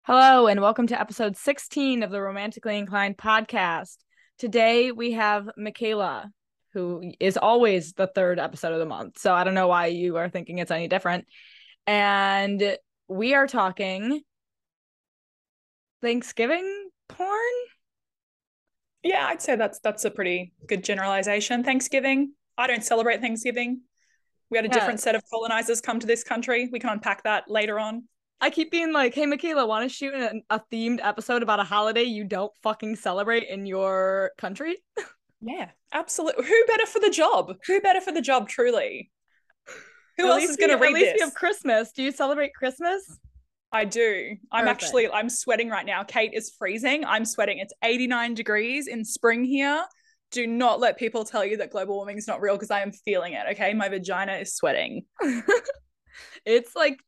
Hello, and welcome to episode 16 of the Romantically Inclined podcast. Today we have Michaela, who is always the third episode of the month. So I don't know why you are thinking it's any different. And we are talking Thanksgiving porn. Yeah, I'd say that's a pretty good generalization. Thanksgiving. I don't celebrate Thanksgiving. We had a different set of colonizers come to this country. We can unpack that later on. I keep being like, hey, Michaela, want to shoot a themed episode about a holiday you don't fucking celebrate in your country? Yeah, absolutely. Who better for the job? Who better for the job, truly? Who else is going to read this? At least we have Christmas. Do you celebrate Christmas? I do. I'm sweating right now. Kate is freezing. I'm sweating. It's 89 degrees in spring here. Do not let people tell you that global warming is not real because I am feeling it, okay? My vagina is sweating. It's like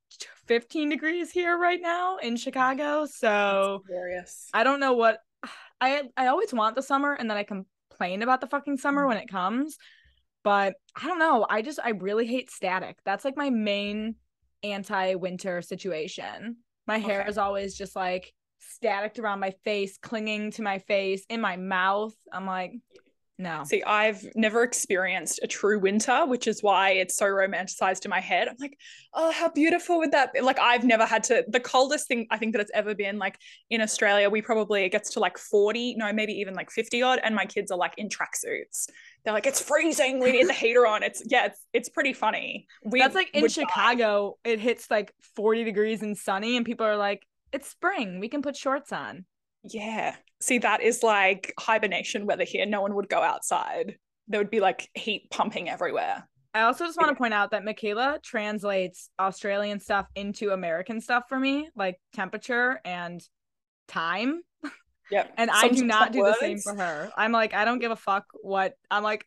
15 degrees here right now in Chicago. So glorious. I don't know what I always want the summer and then I complain about the fucking summer when it comes. But I don't know. I really hate static. That's like my main anti-winter situation. My hair is always just like static around my face, clinging to my face, in my mouth. I'm like, no. See, I've never experienced a true winter, which is why it's so romanticized in my head. I'm like, oh, how beautiful would that be? Like, I've never had to, the coldest thing I think that it's ever been, like in Australia, it gets to like 40, no, maybe even like 50 odd. And my kids are like in tracksuits. They're like, it's freezing. We need the heater on. It's pretty funny. That's like in Chicago, it hits like 40 degrees and sunny, and people are like, it's spring. We can put shorts on. Yeah. See, that is like hibernation weather here. No one would go outside. There would be like heat pumping everywhere. I also just want to point out that Michaela translates Australian stuff into American stuff for me, like temperature and time. Yep. And I do not do the same for her. I'm like, I don't give a fuck what I'm like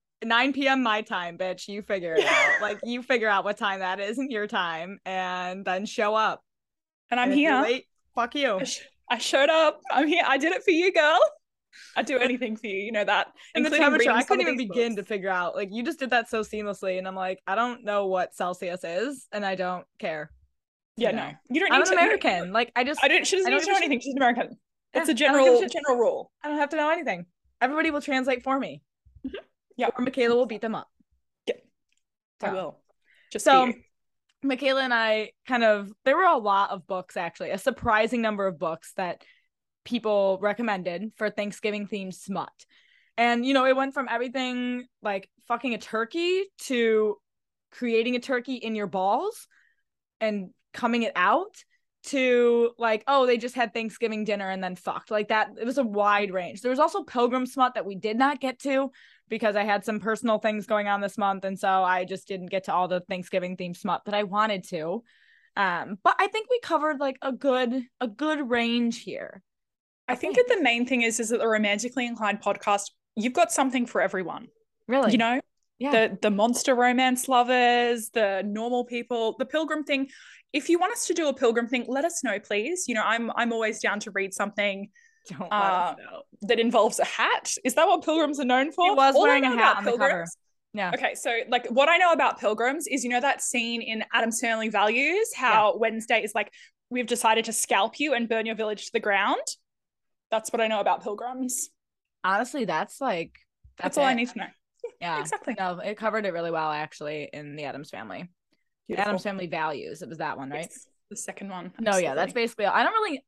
9 p.m. my time, bitch. You figure it out. Like, you figure out what time that is in your time and then show up. And I'm here. Late, fuck you. I showed up. I'm here. I did it for you, girl. I'd do anything for you. You know that. And the temperature, I couldn't even begin to figure out. Like, you just did that so seamlessly. And I'm like, I don't know what Celsius is. And I don't care. Yeah, no. You don't need to. I'm an American. Like, she doesn't need to know anything. She's an American. It's a general rule. I don't have to know anything. Everybody will translate for me. Mm-hmm. Yeah. Or Michaela will beat them up. Yeah. I will. Just so Michaela and I there were a lot of books, actually, a surprising number of books that people recommended for Thanksgiving themed smut. And, it went from everything like fucking a turkey to creating a turkey in your balls and coming it out to like, oh, they just had Thanksgiving dinner and then fucked. Like that. It was a wide range. There was also pilgrim smut that we did not get to because I had some personal things going on this month. And so I just didn't get to all the Thanksgiving themed smut that I wanted to. But I think we covered like a good range here. I think that the main thing is that the Romantically Inclined podcast, you've got something for everyone. Really? You know? Yeah. The monster romance lovers, the normal people, the pilgrim thing. If you want us to do a pilgrim thing, let us know, please. I'm always down to read something that involves a hat. Is that what pilgrims are known for? He was wearing a hat on the cover. Yeah. Okay, so like what I know about pilgrims is, that scene in Addams Family Values, how Wednesday is like, we've decided to scalp you and burn your village to the ground. That's what I know about pilgrims. Honestly, that's all I need to know. Yeah, exactly. No, it covered it really well, actually, in the Addams Family. Beautiful. Addams Family Values. It was that one, right? Yes, the second one. Absolutely. No, yeah, that's basically. I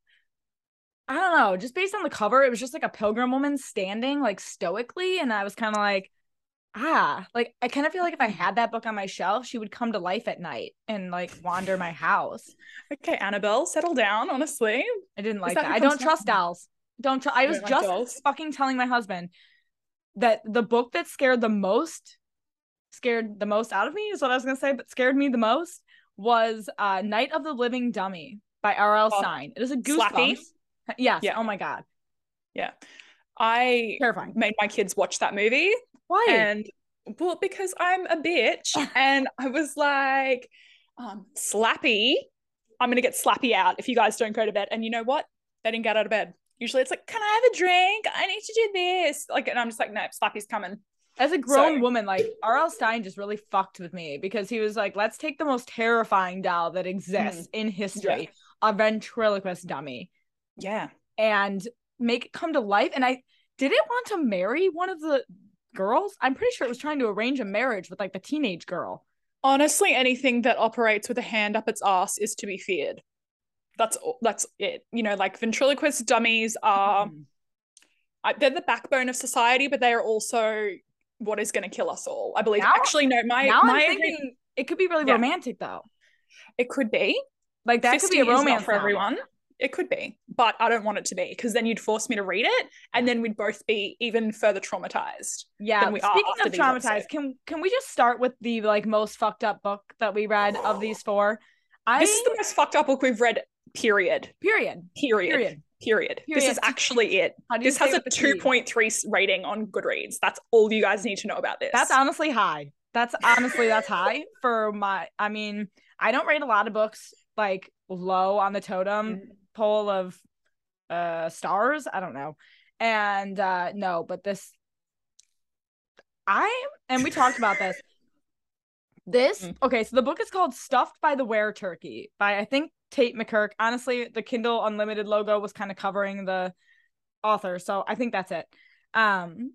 don't know. Just based on the cover, it was just like a pilgrim woman standing like stoically, and I was kind of like, like I kind of feel like if I had that book on my shelf, she would come to life at night and like wander my house. Okay, Annabelle, settle down. Honestly, I didn't like that. I don't trust dolls. I was just fucking telling my husband that the book that scared the most out of me is what I was gonna say, but scared me the most was Night of the Living Dummy by R.L. Stine. It is a goosebumps. Yes. Yeah. Oh my god. Yeah. I terrifying. Made my kids watch that movie. Why? And because I'm a bitch, and I was like, Slappy, I'm gonna get Slappy out if you guys don't go to bed. And you know what? They didn't get out of bed. Usually it's like, can I have a drink? I need to do this. Like, and I'm just like, no, Slappy's coming. As a grown woman, like R.L. Stine just really fucked with me because he was like, let's take the most terrifying doll that exists in history. Yeah. a ventriloquist dummy. Yeah. And make it come to life. And did it want to marry one of the girls? I'm pretty sure it was trying to arrange a marriage with like the teenage girl. Honestly, anything that operates with a hand up its ass is to be feared. That's it. You know, like ventriloquist dummies are they're the backbone of society, but they are also what is going to kill us all. I believe. Actually, no. I'm thinking it could be really romantic though. It could be. Like that could be a romance for everyone. It could be, but I don't want it to be, because then you'd force me to read it, and then we'd both be even further traumatized. Yeah. Than we Speaking are of traumatized, can we just start with the like most fucked up book that we read of these four? This is the most fucked up book we've read. Period. This is actually it. This has a 2.3 rating on Goodreads. That's all you guys need to know about this. That's honestly high. That's high for my. I mean, I don't rate a lot of books like low on the totem pole of stars. I don't know. And no, but this we talked about this. Okay, so the book is called Stuffed by the Were Turkey by, I think, Tate McKirk. Honestly, the Kindle Unlimited logo was kind of covering the author, so I think that's it. And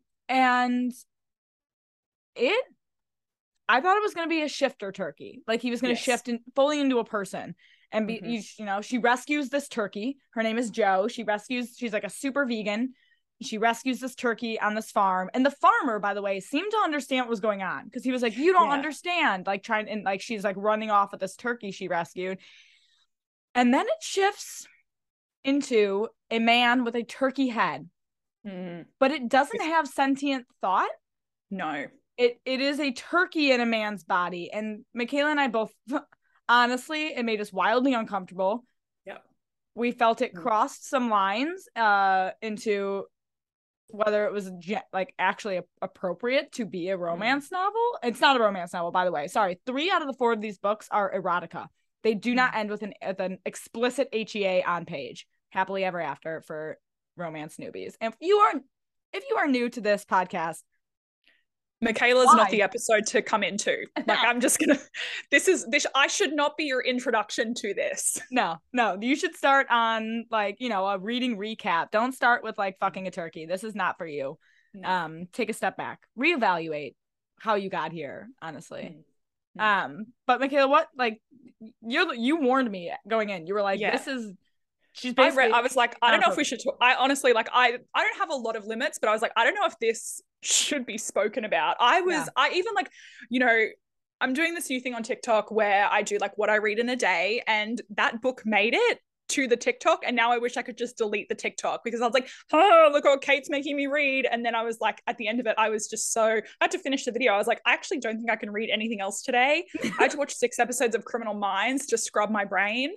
I thought it was going to be a shifter turkey. Like he was going to shift fully into a person and be, she rescues this turkey. Her name is Jo. She's like a super vegan. She rescues this turkey on this farm. And the farmer, by the way, seemed to understand what was going on, because he was like, you don't understand. Like she's like running off with this turkey she rescued. And then it shifts into a man with a turkey head. But it doesn't have sentient thought. No. It is a turkey in a man's body. And Michaela and I both, honestly, it made us wildly uncomfortable. Yep. We felt it crossed some lines into whether it was like actually appropriate to be a romance novel. It's not a romance novel, by the way. Sorry. 3 out of the 4 of these books are erotica. They do not end with an explicit HEA on page. Happily ever after for romance newbies. And if you are new to this podcast, Michaela's not the episode to come into. Like, I'm just gonna. This. I should not be your introduction to this. No. You should start on like a reading recap. Don't start with like fucking a turkey. This is not for you. No. Take a step back. Reevaluate how you got here. Honestly. But Michaela, what like you warned me going in. You were like, this is. She's basically. I was like, I don't know if we should talk. I honestly like I don't have a lot of limits, but I was like, I don't know if this should be spoken about. I even like, I'm doing this new thing on TikTok where I do like what I read in a day, and that book made it to the TikTok, and now I wish I could just delete the TikTok, because I was like, oh, look what Kate's making me read. And then I was like, at the end of it, I was just I had to finish the video. I was like, I actually don't think I can read anything else today. I had to watch 6 episodes of Criminal Minds to scrub my brain.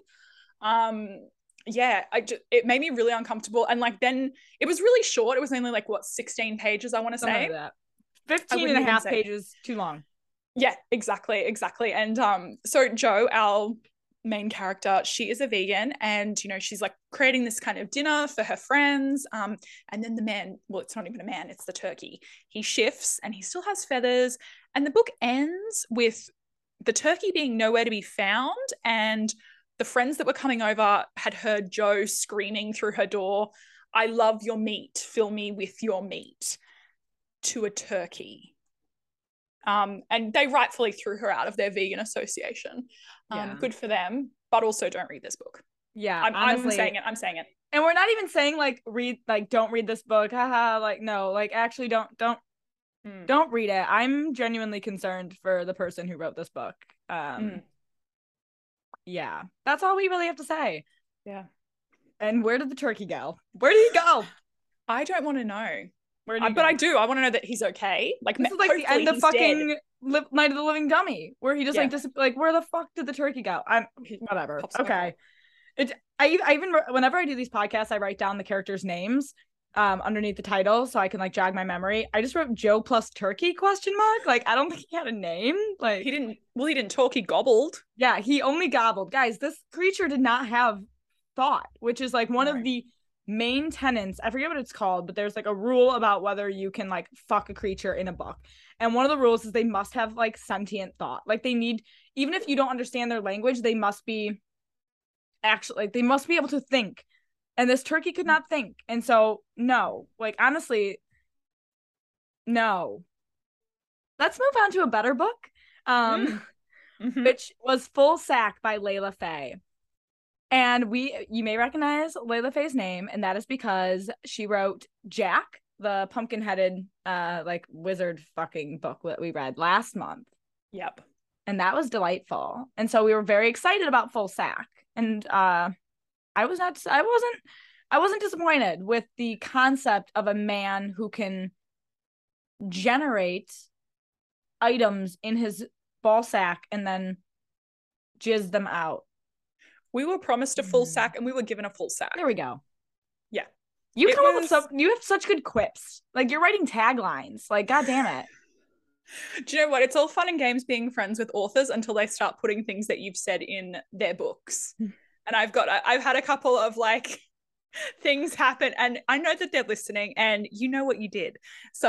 It made me really uncomfortable. And like, then it was really short. It was only like 16 pages, I want to say. That. 15 and a half pages too long. Yeah, exactly. And so Jo, our main character, she is a vegan, and she's like creating this kind of dinner for her friends, and then the man, well, it's not even a man, it's the turkey, he shifts and he still has feathers, and the book ends with the turkey being nowhere to be found, and the friends that were coming over had heard Jo screaming through her door, "I love your meat, fill me with your meat," to a turkey. And they rightfully threw her out of their vegan association. Good for them, but also don't read this book. Yeah, I'm saying it. And we're not even saying like don't read this book. Haha, like no, like actually don't read it. I'm genuinely concerned for the person who wrote this book. Yeah, that's all we really have to say. Yeah. And where did the turkey go? Where did he go? I don't want to know. But I do. I want to know that he's okay. Like, this is like the end of fucking Night of the Living Dummy, where he just like where the fuck did the turkey go? Whatever. Okay. I even whenever I do these podcasts, I write down the characters' names underneath the title so I can like jog my memory. I just wrote Jo plus turkey ? Like, I don't think he had a name. Like, he didn't talk, he gobbled. Yeah, he only gobbled. Guys, this creature did not have thought, which is like one of the main tenets. I forget what it's called, but there's like a rule about whether you can like fuck a creature in a book. And one of the rules is they must have like sentient thought. Like, they need, even if you don't understand their language, they must be actually, like, they must be able to think. And this turkey could not think. And so, no, like, honestly, no. Let's move on to a better book, which was Full Sack by Layla Faye. And you may recognize Layla Faye's name, and that is because she wrote Jack, the pumpkin-headed, like, wizard fucking book that we read last month. Yep. And that was delightful. And so we were very excited about Full Sack. And I wasn't disappointed with the concept of a man who can generate items in his ball sack and then jizz them out. We were promised a full sack and we were given a full sack. There we go. Yeah. You have such good quips. Like, you're writing taglines. Like, God damn it. Do you know what? It's all fun and games being friends with authors until they start putting things that you've said in their books. And I've had a couple of like things happen, and I know that they're listening, and you know what you did. So,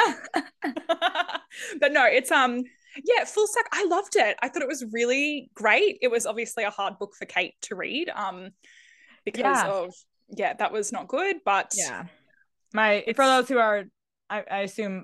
but no, it's yeah, Full Sack. I loved it. I thought it was really great. It was obviously a hard book for Kate to read, because of that was not good. But for those who are, I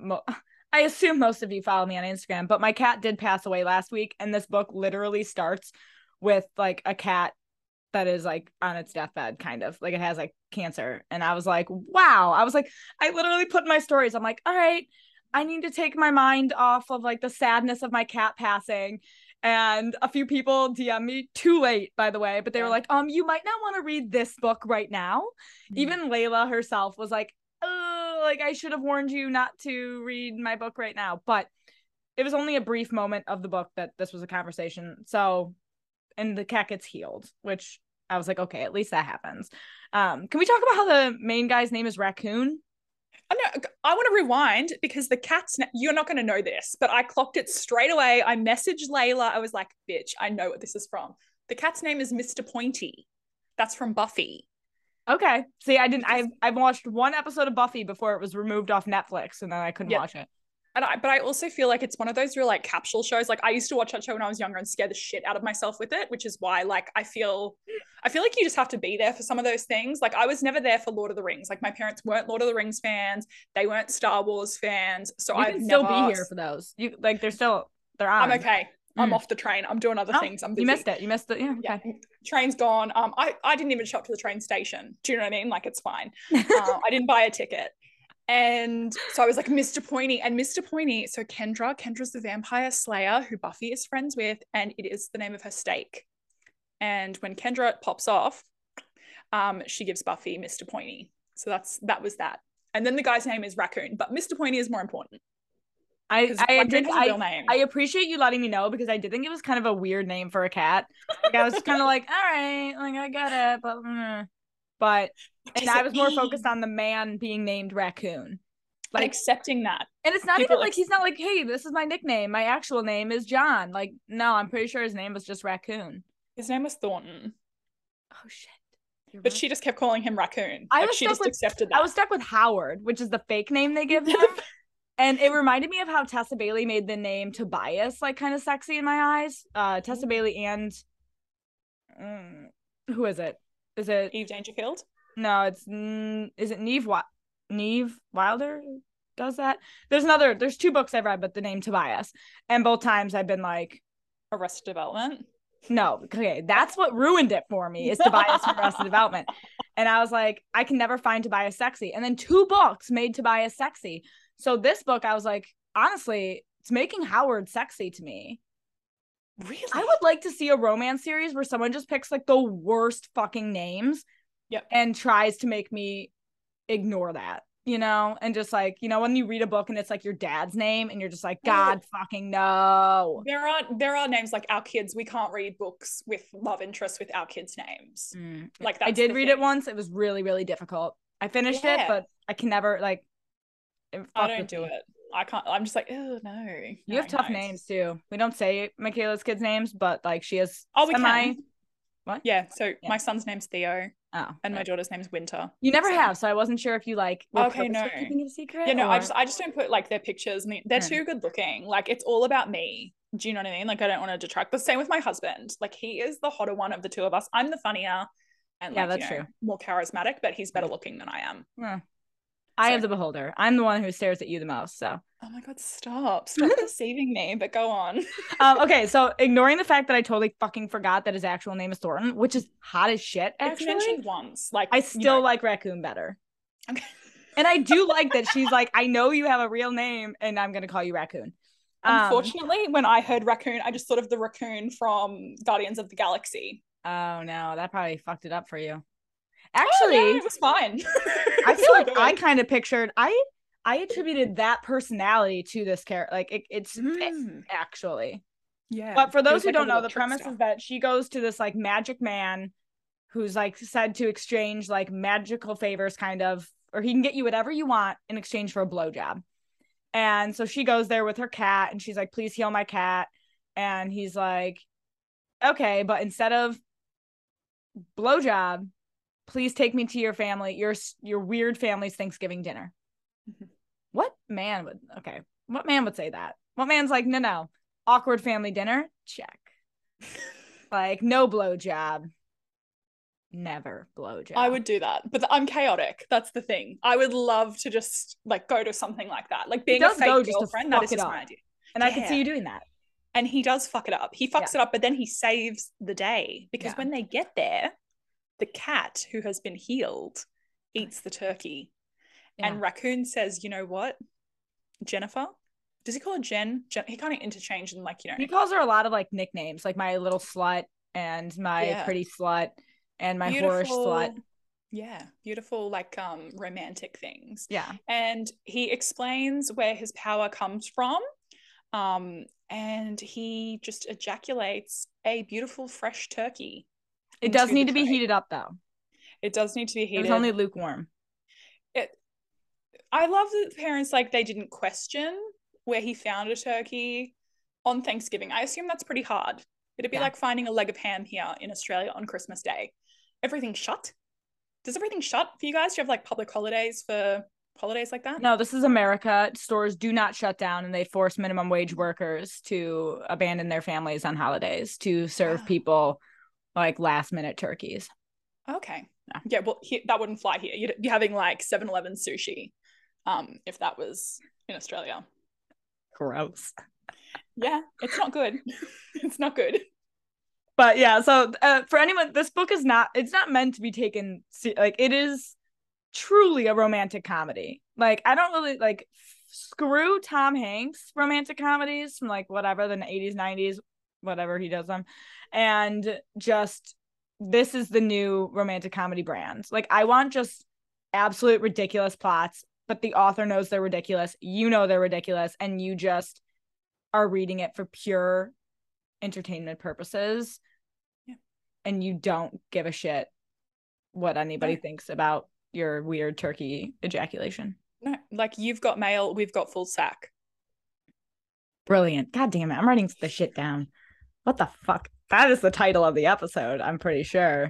assume most of you follow me on Instagram, but my cat did pass away last week, and this book literally starts with like a cat that is like on its deathbed, kind of like it has like cancer. And I was like, wow. I literally put in my stories, I'm like, all right, I need to take my mind off of like the sadness of my cat passing. And a few people DM me, too late, by the way, but they were like, you might not want to read this book right now. Even Layla herself was like, oh, like, I should have warned you not to read my book right now. But it was only a brief moment of the book that this was a conversation. So, and the cat gets healed, which I was like, okay, at least that happens. Can we talk about how the main guy's name is Raccoon? I want to rewind because the cat's you're not going to know this, but I clocked it straight away. I messaged Layla. I was like, bitch, I know what this is from. The cat's name is Mr. Pointy. That's from Buffy. Okay. See, I've watched one episode of Buffy before it was removed off Netflix, and then I couldn't watch it. But I also feel like it's one of those real like capsule shows. Like, I used to watch that show when I was younger and scare the shit out of myself with it, which is why like I feel like you just have to be there for some of those things. Like, I was never there for Lord of the Rings. Like, my parents weren't Lord of the Rings fans. They weren't Star Wars fans. So I can still be here for those. You like they're on. I'm okay. I'm off the train. I'm doing other things. I'm busy. You missed it. Yeah. Okay. Yeah. Train's gone. I didn't even show up to the train station. Do you know what I mean? Like, it's fine. I didn't buy a ticket. And so I was like, Mr. Pointy. And Mr. Pointy, so Kendra's the vampire slayer who Buffy is friends with, and it is the name of her stake. And when Kendra pops off, she gives Buffy Mr. Pointy. So that was that. And then the guy's name is Raccoon, but Mr. Pointy is more important. I appreciate you letting me know, because I did think it was kind of a weird name for a cat. Like, I was just kind of like, all right, like, I get it, but and I was more focused on the man being named Raccoon, like accepting that. And it's not even like he's not like, hey, this is my nickname, my actual name is John. Like, no, I'm pretty sure his name was just Raccoon. His name was Thornton. Oh shit. But she just kept calling him Raccoon. She just accepted that. I was stuck with Howard, which is the fake name they give him. And it reminded me of how Tessa Bailey made the name Tobias like kind of sexy in my eyes. Tessa Bailey and who is it? Is it Eve Dangerfield? No, is it Neve Wilder does that? There's two books I've read, but the name Tobias. And both times I've been like, Arrested Development? No, okay, that's what ruined it for me, is Tobias from Arrested Development. And I was like, I can never find Tobias sexy. And then 2 books made Tobias sexy. So this book, I was like, honestly, it's making Howard sexy to me. Really? I would like to see a romance series where someone just picks like the worst fucking names and tries to make me ignore that, you know? And just like, you know, when you read a book and it's like your dad's name and you're just like, God fucking no. There are names like our kids. We can't read books with love interests with our kids' names. Like, I did read it once. It was really, really difficult. I finished it, but I can never like. I don't do it. I can't. I'm just like, oh no. You have tough names too. We don't say Michaela's kids' names, but like she has. Oh, we can. What? Yeah. So my son's name's Theo. Oh, and my daughter's name's Winter. You never so. have, so I wasn't sure if you like were Okay, no. keeping it a secret. Yeah, no, or... I just don't put like their pictures. I mean, they're too good looking. Like it's all about me. Do you know what I mean? Like I don't want to detract. But same with my husband. Like he is the hotter one of the two of us. I'm the funnier and Yeah, like, that's true. more charismatic, but he's better looking than I am. Yeah. I am the beholder. I'm the one who stares at you the most. So. Oh my God, stop deceiving me, but go on. Okay, so ignoring the fact that I totally fucking forgot that his actual name is Thornton, which is hot as shit, actually. It's mentioned once. Like I still like Raccoon better. Okay. And I do like that she's like, I know you have a real name and I'm gonna call you Raccoon. Unfortunately, when I heard Raccoon, I just thought of the raccoon from Guardians of the Galaxy. Oh no, that probably fucked it up for you. Actually, no, it was fine. I feel like good. I kind of pictured I attributed that personality to this character. Like it's actually. Yeah. But for those who don't know, the premise is that she goes to this like magic man who's like said to exchange like magical favors, kind of, or he can get you whatever you want in exchange for a blowjob. And so she goes there with her cat and she's like, please heal my cat. And he's like, okay, but instead of blowjob, please take me to your family, your weird family's Thanksgiving dinner. What man would say that? What man's like, no, awkward family dinner? Check. Like, no blowjob. Never blowjob. I would do that, but I'm chaotic. That's the thing. I would love to just like go to something like that, like being a fake girlfriend. That is just my idea, and I could see you doing that. And he does fuck it up. He fucks it up, but then he saves the day because when they get there, the cat who has been healed eats the turkey, and Raccoon says, "You know what, Jennifer." Does he call her Jen? He kind of interchange and like He calls her a lot of like nicknames, like my little slut and my pretty slut. And my whorish slut. Yeah, beautiful, like romantic things. Yeah. And he explains where his power comes from. And he just ejaculates a beautiful fresh turkey. It does need to be heated up though. It does need to be heated. It's only lukewarm. I love that parents like they didn't question where he found a turkey on Thanksgiving. I assume that's pretty hard. It'd be like finding a leg of ham here in Australia on Christmas Day. Everything's shut. Does everything shut for you guys? Do you have like public holidays for holidays like that? No, this is America. Stores do not shut down and they force minimum wage workers to abandon their families on holidays to serve people like last minute turkeys. Okay. Yeah, well, that wouldn't fly here. You'd be having like 7-Eleven sushi if that was in Australia. Gross. Yeah, it's not good. It's not good. But yeah, so for anyone, this book is it's not meant to be taken, like it is truly a romantic comedy. Like I don't really like screw Tom Hanks romantic comedies from like whatever, the 80s, 90s, whatever he does them. And just, this is the new romantic comedy brand. Like I want just absolute ridiculous plots, but the author knows they're ridiculous. You know they're ridiculous. And you just are reading it for pure entertainment purposes, and you don't give a shit what anybody thinks about your weird turkey ejaculation. No, like you've got mail, we've got full sack. Brilliant. God damn it, I'm writing the shit down. What the fuck? That is the title of the episode, I'm pretty sure.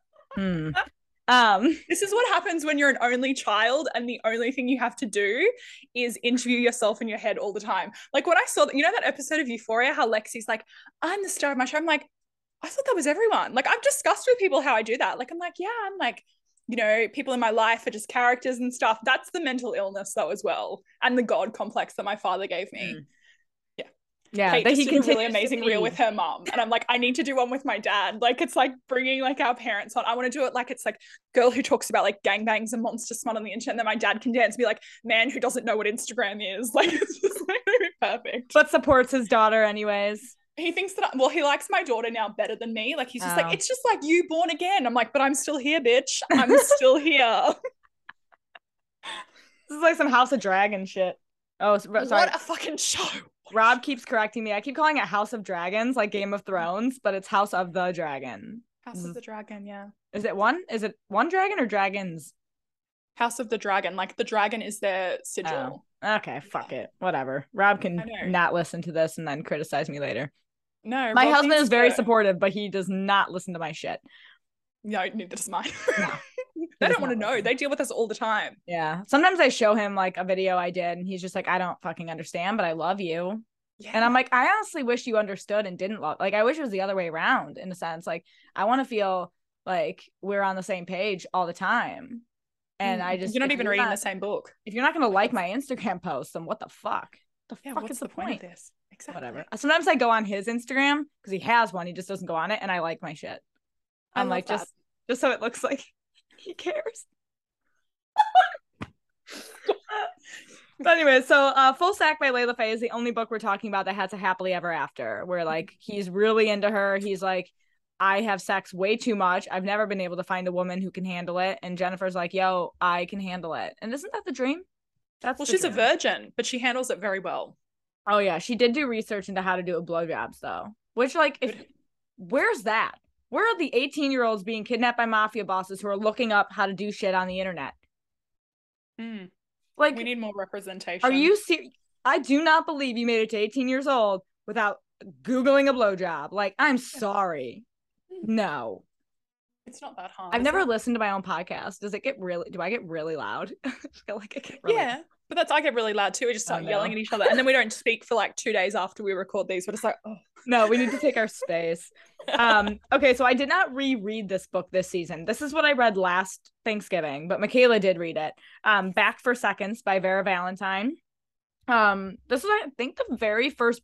This is what happens when you're an only child and the only thing you have to do is interview yourself in your head all the time. Like when I saw that, that episode of Euphoria, how Lexi's like, I'm the star of my show. I'm like, I thought that was everyone. Like I've discussed with people how I do that. Like I'm like, yeah, I'm like, people in my life are just characters and stuff. That's the mental illness though as well, and the God complex that my father gave me. Yeah, Kate just did a really amazing reel with her mom, and I'm like, I need to do one with my dad. Like it's like bringing like our parents on. I want to do it like it's like girl who talks about like gangbangs and monster smut on the internet, and then my dad can dance and be like, man who doesn't know what Instagram is. Like it's just like perfect. But supports his daughter anyways. He thinks that he likes my daughter now better than me. Like he's just like, it's just like you born again. I'm like, but I'm still here, bitch. I'm still here. This is like some House of Dragon shit. Oh, sorry. What a fucking show. Rob keeps correcting me. I keep calling it House of Dragons, like Game of Thrones, but it's House of the Dragon. House of the Dragon, yeah. Is it one dragon or dragons? House of the Dragon. Like the dragon is their sigil. Oh, okay, fuck it. Whatever. Rob can not listen to this and then criticize me later. No, my husband is very supportive, but he does not listen to my shit. No, neither does mine. No. They don't want to know. They deal with us all the time. Yeah. Sometimes I show him like a video I did and he's just like, I don't fucking understand, but I love you. Yeah. And I'm like, I honestly wish you understood and didn't love. Like, I wish it was the other way around in a sense. Like, I want to feel like we're on the same page all the time. And I just, you're not even reading the same book. If you're not going to like my Instagram post, then what the fuck? The fuck is the point of this? Exactly. Whatever. Sometimes I go on his Instagram because he has one. He just doesn't go on it. And I like my shit. I'm like, just so it looks like he cares. But anyway, so Full Sack by Layla Faye is the only book we're talking about that has a happily ever after, where like he's really into her. He's like, I have sex way too much. I've never been able to find a woman who can handle it. And Jennifer's like, yo, I can handle it. And isn't that the dream? She's a virgin, but she handles it very well. Oh yeah, she did do research into how to do a blowjobs though. Which like, where's that? Where are the 18-year-olds being kidnapped by mafia bosses who are looking up how to do shit on the internet? Like, we need more representation. Are you serious? I do not believe you made it to 18 years old without Googling a blowjob. Like, I'm sorry. No. It's not that hard. I've never listened to my own podcast. Do I get really loud? I feel like I get really loud. But I get really loud too. We just start yelling at each other. And then we don't speak for like 2 days after we record these. We're just like, oh. No, we need to take our space. Okay, so I did not reread this book this season. This is what I read last Thanksgiving, but Michaela did read it. Back for Seconds by Vera Valentine. This was, I think, the very first.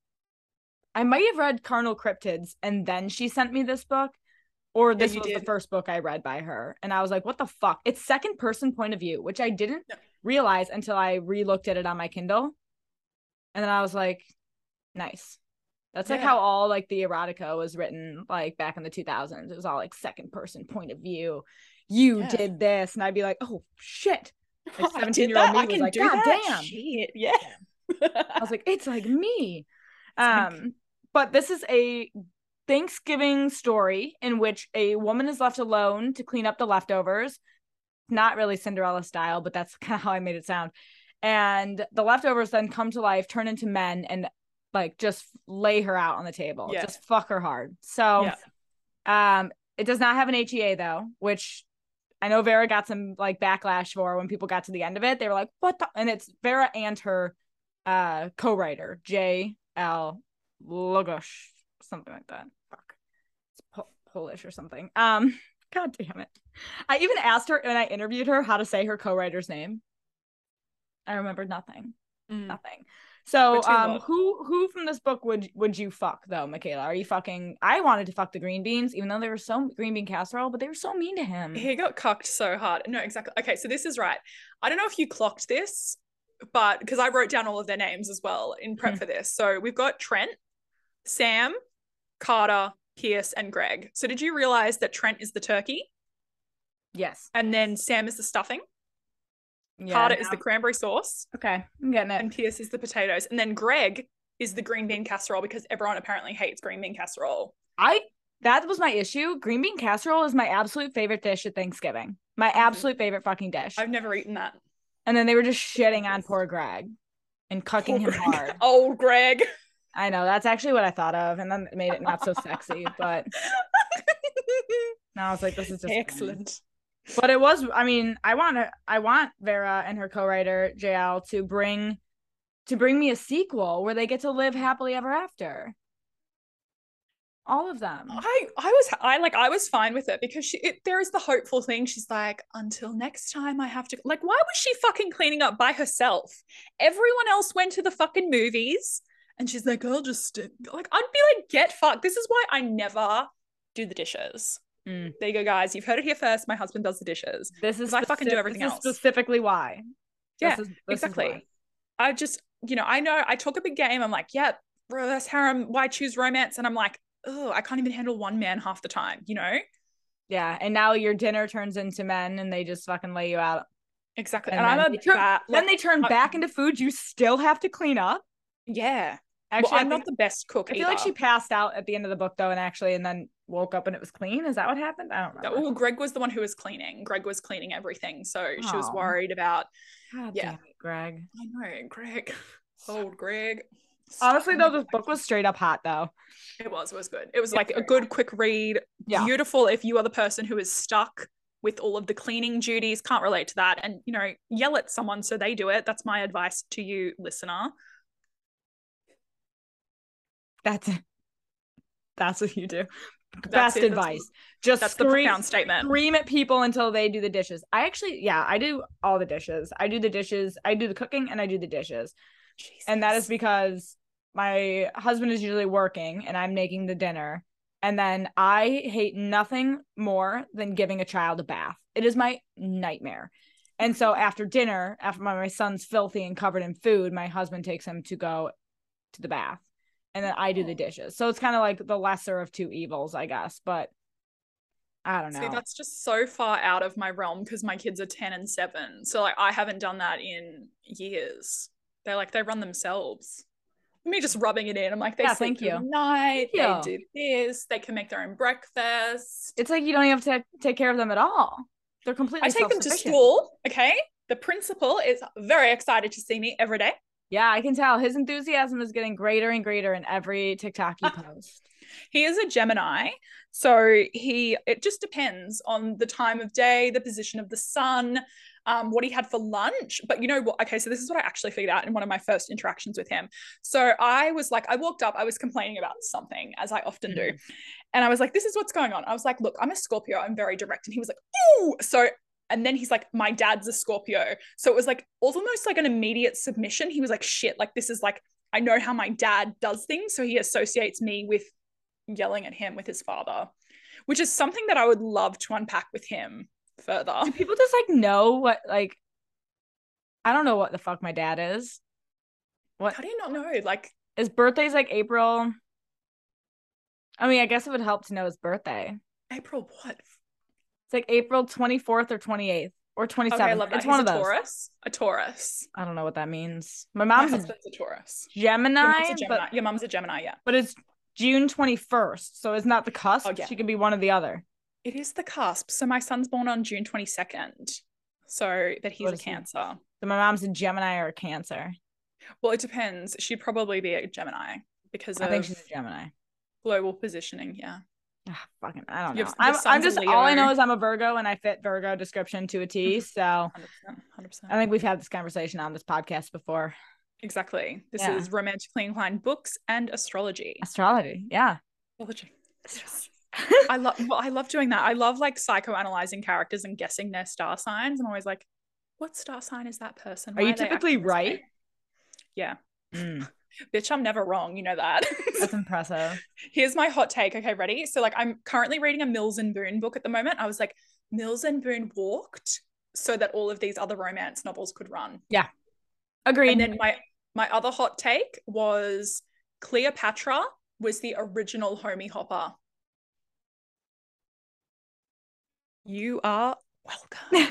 I might have read Carnal Cryptids, and then she sent me this book. Or this was the first book I read by her. And I was like, what the fuck? It's second person point of view, which I didn't realize until I re-looked at it on my Kindle. And then I was like, nice. That's like how all like the erotica was written like back in the 2000s. It was all like second person point of view. You did this. And I'd be like, oh shit. Like 17-year-old me was like, God damn. Shit. Yeah. I was like, it's like me. But this is a Thanksgiving story in which a woman is left alone to clean up the leftovers. Not really Cinderella style, but that's kind of how I made it sound. And the leftovers then come to life, turn into men, and like just lay her out on the table. Just fuck her hard. So it does not have an HEA though, which I know Vera got some like backlash for when people got to the end of it. They were like, what the? And it's Vera and her co-writer, J.L. Lugosz, something like that. Fuck. It's Polish or something. God damn it. I even asked her when I interviewed her how to say her co-writer's name. I remembered nothing. Nothing. So who from this book would you fuck though, Michaela? Are you fucking? I wanted to fuck the green beans, even though they were so green bean casserole, but they were so mean to him. He got cucked so hard. No, exactly. Okay, so this is right. I don't know if you clocked this, but because I wrote down all of their names as well in prep for this. So we've got Trent, Sam, Carter, Pierce, and Greg. So did you realize that Trent is the turkey? Yes. And then Sam is the stuffing. Carter is the cranberry sauce. Okay, I'm getting it. And Pierce is the potatoes. And then Greg is the green bean casserole because everyone apparently hates green bean casserole. That was my issue. Green bean casserole is my absolute favorite dish at Thanksgiving. My absolute favorite fucking dish. I've never eaten that. And then they were just shitting on poor Greg and cucking him hard. Old Greg. I know, that's actually what I thought of, and then it made it not so sexy, but now I was like, this is just excellent. But it was, I mean, I want Vera and her co-writer JL to bring me a sequel where they get to live happily ever after. All of them. I was fine with it because there is the hopeful thing. She's like, until next time I have to, like, why was she fucking cleaning up by herself? Everyone else went to the fucking movies and she's like, I'll just, like, I'd be like, get fucked. This is why I never do the dishes. There you go, guys. You've heard it here first. My husband does the dishes. I fucking do everything else. Specifically why. Yeah, exactly. I just, I know I talk a big game. I'm like, yeah, reverse harem, why choose romance? And I'm like, oh, I can't even handle one man half the time, Yeah, and now your dinner turns into men and they just fucking lay you out. Exactly. And then they turn back into food you still have to clean up. Yeah. Actually, I'm not the best cook either. I feel like she passed out at the end of the book though, and then woke up and it was clean. Is that what happened? I don't remember. Well, Greg was the one who was cleaning. Greg was cleaning everything. So she was worried about damn it, Greg. I know, Greg. Old Greg. Honestly though, this book was straight up hot though. It was good. It was like a good quick read, Yeah. beautiful if you are the person who is stuck with all of the cleaning duties, can't relate to that, and yell at someone so they do it. That's my advice to you, listener. That's it. That's what you do. That's Best it. advice. Just That's the profound statement. Scream at people until they do the dishes. I do all the dishes. I do the dishes, I do the cooking, and I do the dishes. Jesus. And that is because my husband is usually working and I'm making the dinner. And then I hate nothing more than giving a child a bath. It is my nightmare. And so after dinner, after my son's filthy and covered in food, my husband takes him to go to the bath. And then I do the dishes. So it's kind of like the lesser of two evils, I guess. But I don't know. See, that's just so far out of my realm because my kids are 10 and 7. So like I haven't done that in years. They run themselves. Me just rubbing it in. I'm like, they sleep through the night. They do this. They can make their own breakfast. It's like you don't even have to take care of them at all. They're completely I take them to school. Okay. The principal is very excited to see me every day. Yeah, I can tell. His enthusiasm is getting greater and greater in every TikTok he posts. He is a Gemini. So it just depends on the time of day, the position of the sun, what he had for lunch. But you know what? Okay, so this is what I actually figured out in one of my first interactions with him. So I was like, I walked up, I was complaining about something, as I often do. And I was like, this is what's going on. I was like, look, I'm a Scorpio. I'm very direct. And he was like, ooh. And then he's like, my dad's a Scorpio. So it was like almost like an immediate submission. He was like, shit, like this is like, I know how my dad does things. So he associates me with yelling at him with his father, which is something that I would love to unpack with him further. Do people just like know what, like, I don't know what the fuck my dad is. What? How do you not know? Like, his birthday's like April. I mean, I guess it would help to know his birthday. April what? It's like April 24th or 28th or 27th. Okay, I love that. It's one of those. A Taurus. I don't know what that means. My husband's a Taurus. Gemini. Your mom's a Gemini, yeah. But it's June 21st, so isn't that the cusp? Oh, yeah. She can be one or the other. It is the cusp. So my son's born on June 22nd. So, but he's a Cancer. So my mom's a Gemini or a Cancer. Well, it depends. She'd probably be a Gemini because I think she's a Gemini. Global positioning, yeah. Fucking, I don't know. I'm just, all I know is I'm a Virgo and I fit Virgo description to a T. So 100%. I think we've had this conversation on this podcast before. Exactly. This is romantically inclined books and astrology. Yeah. Astrology. Yes. I love doing that. I love like psychoanalyzing characters and guessing their star signs. I'm always like, what star sign is that person? Are you typically right? Yeah. Bitch, I'm never wrong. You know that. That's impressive. Here's my hot take. Okay, ready? So like I'm currently reading a Mills and Boon book at the moment. I was like, Mills and Boon walked so that all of these other romance novels could run. Yeah. Agreed. And then my other hot take was Cleopatra was the original Homie Hopper. You are welcome.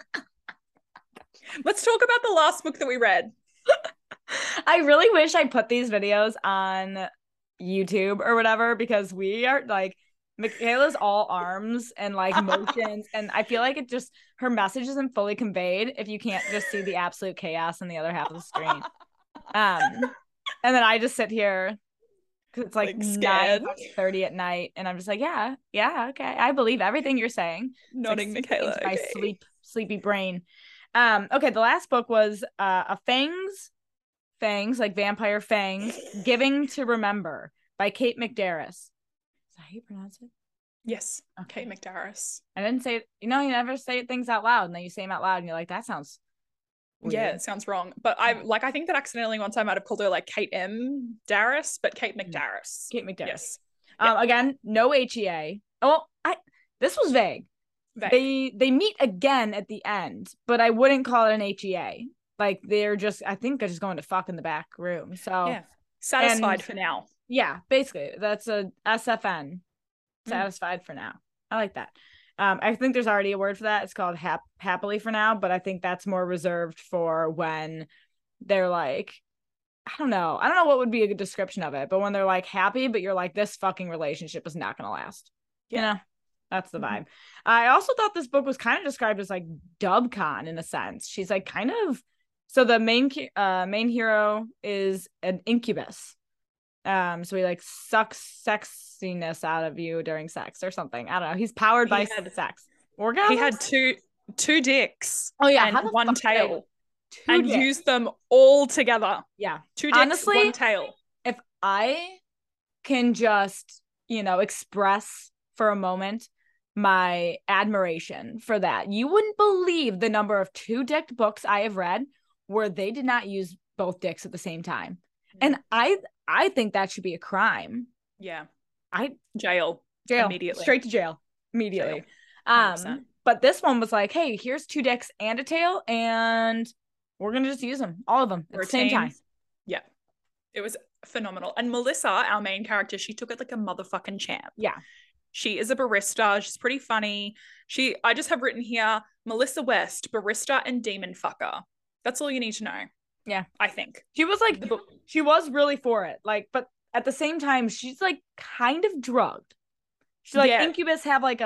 Let's talk about the last book that we read. I really wish I put these videos on YouTube or whatever, because we are like, Michaela's all arms and like motions, and I feel like her message isn't fully conveyed if you can't just see the absolute chaos in the other half of the screen. And then I just sit here because it's like 9:30 at night, and I'm just like, yeah, okay, I believe everything you're saying. Nodding, like, Michaela. My sleepy brain. Okay, the last book was a Fangs, like vampire fangs, Giving to Remember by Kate McDarris. Is that how you pronounce it? Yes. Okay. Kate McDarris. I didn't say it. You never say things out loud, and then you say them out loud and you're like, that sounds weird. Yeah, it sounds wrong. But I think that accidentally once I might have called her like Kate M. Darris, but Kate McDarris. Kate McDarris. Yes. Again, no HEA. Well, this was vague. They meet again at the end, but I wouldn't call it an HEA. Like they're just going to fuck in the back room. So yeah, satisfied for now. Yeah, basically that's a SFN. Satisfied for now. I like that. I think there's already a word for that. It's called happily for now, but I think that's more reserved for when they're like, I don't know what would be a good description of it, but when they're like happy, but you're like, this fucking relationship is not gonna last. Yeah. That's the vibe. I also thought this book was kind of described as like Dubcon in a sense. She's like kind of, so the main hero is an incubus, So he like sucks sexiness out of you during sex or something. I don't know. He's powered by sex. Orgasms? He had two dicks. Oh yeah, and one tail. And dicks. Used them all together. Yeah. 2 dicks, honestly, 1 tail. If I can just, express for a moment my admiration for that, you wouldn't believe the number of 2-dicked books I have read where they did not use both dicks at the same time. And I think that should be a crime. Yeah. Jail immediately. Straight to jail immediately. But this one was like, hey, here's 2 dicks and a tail, and we're gonna just use them, all of them, at the same time. Yeah, it was phenomenal. And Melissa, our main character, she took it like a motherfucking champ. Yeah, she is a barista. She's pretty funny. I just have written here, Melissa West, barista and demon fucker. That's all you need to know. Yeah, I think she was like, she was really for it. Like, but at the same time, she's like kind of drugged. She's like, Incubus have like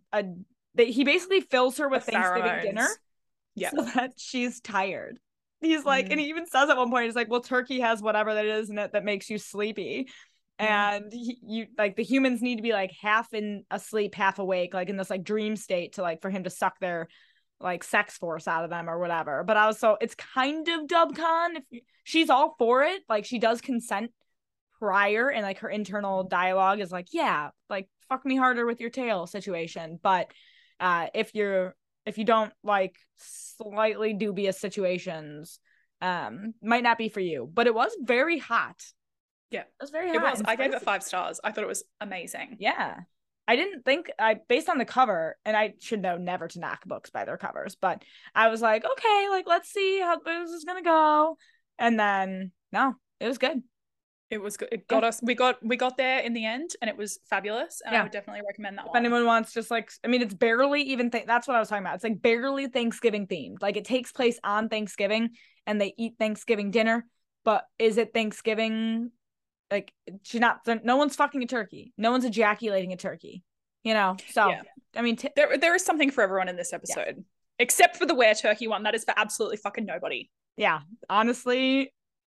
he basically fills her with Thanksgiving dinner, so that she's tired. He's like, and he even says at one point, he's like, well, turkey has whatever that is in it that makes you sleepy. And you like the humans need to be like half asleep, half awake, like in this like dream state to like for him to suck their like sex force out of them or whatever. But it's kind of dubcon. She's all for it, like she does consent prior, and like her internal dialogue is like, yeah, like fuck me harder with your tail situation. But if you don't like slightly dubious situations, might not be for you. But it was very hot. Yeah, it was very hot. I gave it 5 stars. I thought it was amazing. Yeah, I didn't think based on the cover, and I should know never to knock books by their covers, but I was like, okay, like let's see how this is gonna go. And then no, it was good. It was good. It got us. We got there in the end, and it was fabulous. And I would definitely recommend that one. If anyone wants, just like, I mean, it's barely even. That's what I was talking about. It's like barely Thanksgiving themed. Like it takes place on Thanksgiving, and they eat Thanksgiving dinner. But is it Thanksgiving? Like no one's fucking a turkey. No one's ejaculating a turkey. So I mean, there is something for everyone in this episode, except for the were turkey one. That is for absolutely fucking nobody. Yeah, honestly,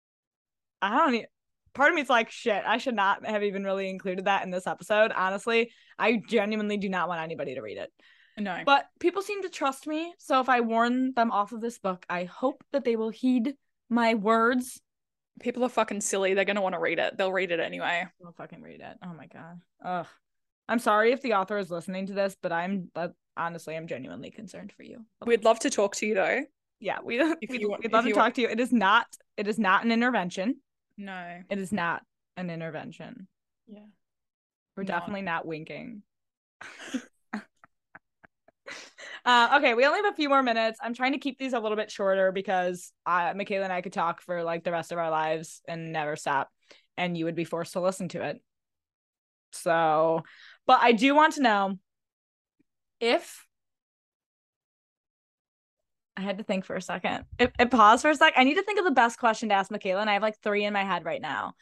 I don't even. Part of me is like, shit, I should not have even really included that in this episode. Honestly, I genuinely do not want anybody to read it. No. But people seem to trust me. So if I warn them off of this book, I hope that they will heed my words. People are fucking silly. They're going to want to read it. They'll read it anyway. They'll fucking read it. Oh my God. Ugh. I'm sorry if the author is listening to this, but honestly, I'm genuinely concerned for you. We'd love to talk to you though. Yeah, we'd love to talk to you. It is not an intervention. No, it is not an intervention. Yeah, we're definitely not winking. Okay, we only have a few more minutes. I'm trying to keep these a little bit shorter because Michaela and I could talk for like the rest of our lives and never stop, and you would be forced to listen to it. So, but I do want to know if I had to think for a second. It paused for a sec. I need to think of the best question to ask Michaela, and I have like 3 in my head right now.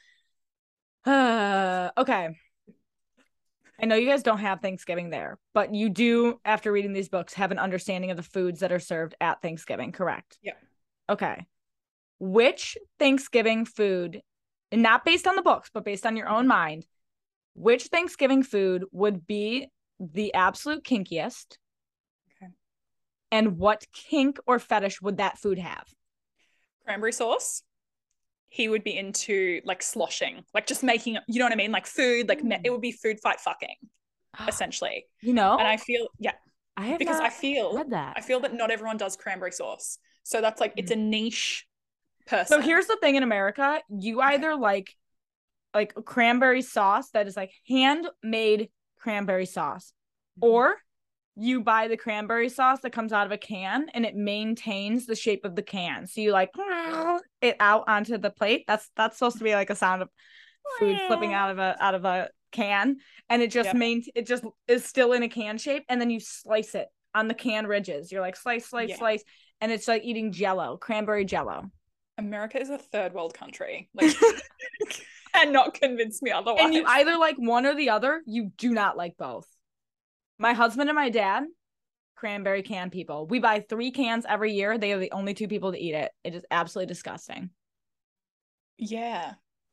Okay. I know you guys don't have Thanksgiving there, but you do, after reading these books, have an understanding of the foods that are served at Thanksgiving, correct? Yeah. Okay. Which Thanksgiving food, and not based on the books, but based on your own mind, which Thanksgiving food would be the absolute kinkiest? Okay. And what kink or fetish would that food have? Cranberry sauce. He would be into like sloshing, like just making, you know what I mean? Like food, like it would be food fight fucking, essentially. And I feel, I feel that not everyone does cranberry sauce. So that's like, it's a niche person. So here's the thing in America, you either like cranberry sauce that is like handmade cranberry sauce, or you buy the cranberry sauce that comes out of a can and it maintains the shape of the can. So you like it out onto the plate. That's supposed to be like a sound of food slipping out of a can, and it just it just is still in a can shape, and then you slice it on the can ridges. You're like slice, and it's like eating Jello, cranberry Jello. America is a third world country. Like and not convince me otherwise. And you either like one or the other. You do not like both. My husband and my dad, cranberry can people. We buy 3 cans every year. They are the only 2 people to eat it. It is absolutely disgusting. Yeah.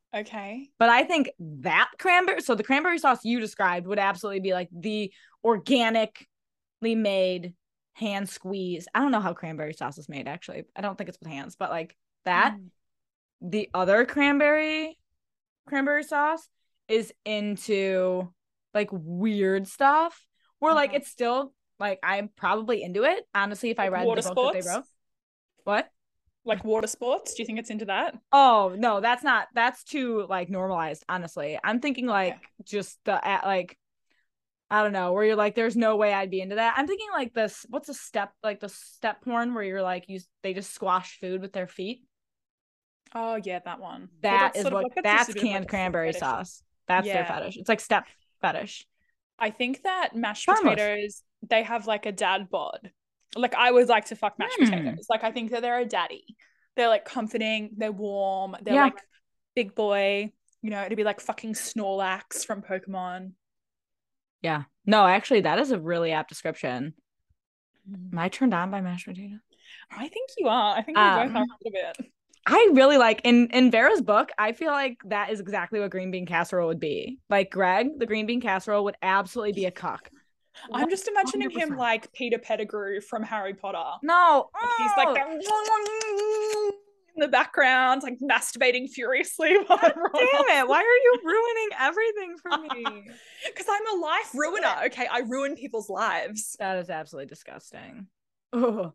Okay. But I think that cranberry, so the cranberry sauce you described would absolutely be like the organically made hand squeeze. I don't know how cranberry sauce is made, actually. I don't think it's with hands, but like that. The other cranberry sauce is into like weird stuff where like it's still like I'm probably into it. Honestly, if I Like read water the book that they sports? wrote. What? Like water sports? Do you think it's into that? Oh no, that's too like normalized, honestly. I'm thinking like Okay. just the like I don't know, where you're like, there's no way I'd be into that. I'm thinking like this, what's a step, like the step porn where you're like, they just squash food with their feet. Oh yeah, that one. Yeah, That that's is sort of what, like that's just that's a bit of like canned a foot cranberry fetish. sauce. That's their Yeah. fetish. It's like step fetish. I think that mashed Harmless. potatoes, they have like a dad bod. Like I would like to fuck mashed Hmm. potatoes. Like I think that they're a daddy. They're like comforting, they're warm, they're Yeah. like big boy. You know, it'd be like fucking Snorlax from Pokemon. Yeah. No, actually, that is a really apt description. Am I turned on by mashed potato? I think you are. I think we both are a Um, little bit. I really like in Vera's book, I feel like that is exactly what green bean casserole would be. Like Greg, the green bean casserole would absolutely be a cuck. I'm just imagining him 100%. like Peter Pettigrew from Harry Potter. No. Like he's like Oh, in the background, like masturbating furiously while everyone else. damn it. Why are you ruining everything for me? Because I'm a life ruiner. Okay, I ruin people's lives. That is absolutely disgusting. Ugh.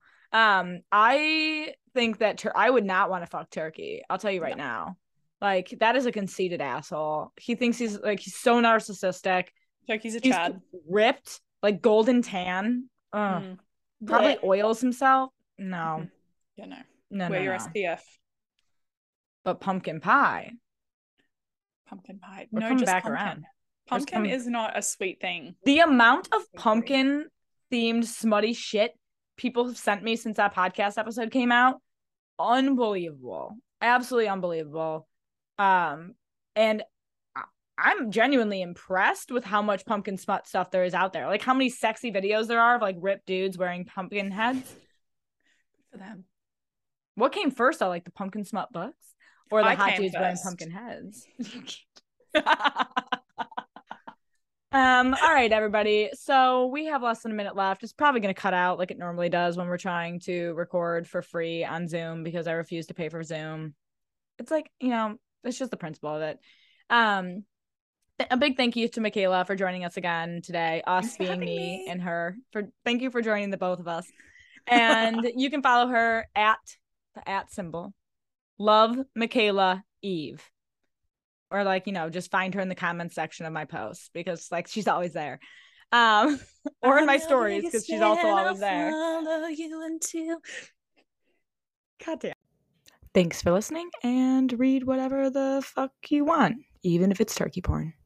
I think that I would not want to fuck Turkey. I'll tell you right now. Like that is a conceited asshole. He thinks he's so narcissistic. Turkey's a He's Chad. ripped, like golden tan. Mm. Probably Blech. oils himself. No, Yeah, no. no, Wear no, your no. SPF. But pumpkin pie. Pumpkin pie. We're No, coming just back pumpkin. around. Pumpkin is not a sweet thing. The amount of pumpkin themed smutty shit people have sent me since that podcast episode came out, unbelievable. Absolutely unbelievable. And I'm genuinely impressed with how much pumpkin smut stuff there is out there. Like how many sexy videos there are of like ripped dudes wearing pumpkin heads. Good for them. What came first though, like the pumpkin smut books or the I hot came dudes wearing first. pumpkin heads? All right, everybody. So we have less than a minute left. It's probably going to cut out like it normally does when we're trying to record for free on Zoom because I refuse to pay for Zoom. It's like, it's just the principle of it. A big thank you to Michaela for joining us again today. Us being me and her. Thank you for joining the both of us. And you can follow her at the @ symbol. Love Michaela Eve. Or like, just find her in the comments section of my posts because like she's always there. Or in my stories because she's also always there. Follow you until... God damn. Thanks for listening and read whatever the fuck you want, even if it's turkey porn.